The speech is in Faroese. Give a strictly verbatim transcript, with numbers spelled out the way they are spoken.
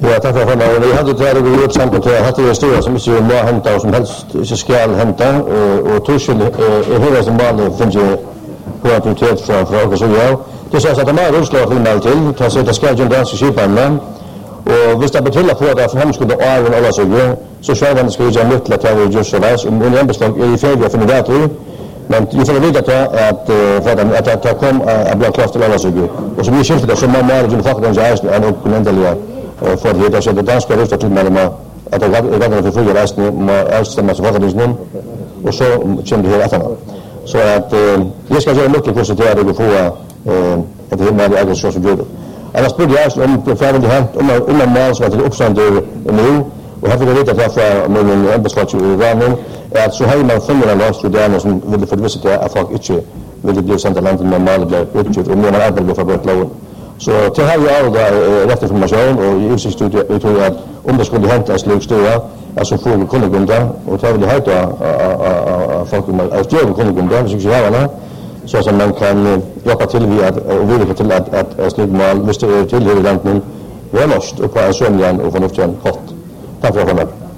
Ja, tack för honom. Vi hade det här gjort samt att hade det stora som inte må hämta och som helst inte ska hämta och Tuchel är hela som vanligt finns ju på aktivitet från från så ja. Det så att de har rullslag till mal till ta sig det ska ju dansa skipan och visst det betyder på att han skulle Iron alla så ju så så han ska ju mycket att det just så där och en ämbetsverk är i färd för det där men ju får veta att för att att det kom att bli klart till alla så ju och så vi skiftar det som man måste ju faktiskt ganska är och kunna för det där så det danska röstar till mellan att det var för fyra resten med avstämma så faktiskt någon och så kände det att så att jag ska göra mycket koncentrera det på att det med det så så gör. Annars borde jag om färdigt här om om en mål som att uppstand nu och har vi veta att för med en ämbetsverk i ramen att så har man funnit en lagstudie som vill för vissa att folk inte vill bli sent landet med mål blir utgjort och man är väl för bort lån. Så till här jag har rätt information och i institutet jag tror att om det skulle hända en slik stora alltså får vi kunna gå där och ta det här då folk att göra kunna gå där så ska jag vara så som man kan hjälpa till via och vilja till att att slik mål visst till hela landet väl måste och på en sån igen och förnuften hot. Tack för det.